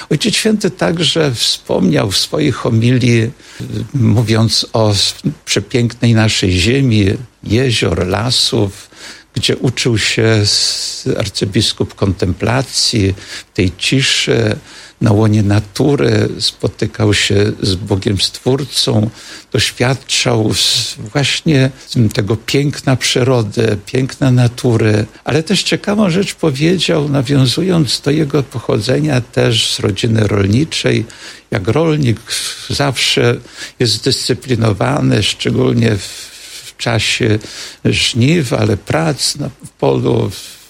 Ojciec Święty także wspomniał w swojej homilii, mówiąc o przepięknej naszej ziemi, jezior, lasów, gdzie uczył się arcybiskup kontemplacji, tej ciszy, na łonie natury, spotykał się z Bogiem Stwórcą, doświadczał właśnie tego piękna przyrody, piękna natury, ale też ciekawą rzecz powiedział, nawiązując do jego pochodzenia też z rodziny rolniczej, jak rolnik zawsze jest zdyscyplinowany, szczególnie w czasie żniw, ale prac w polu,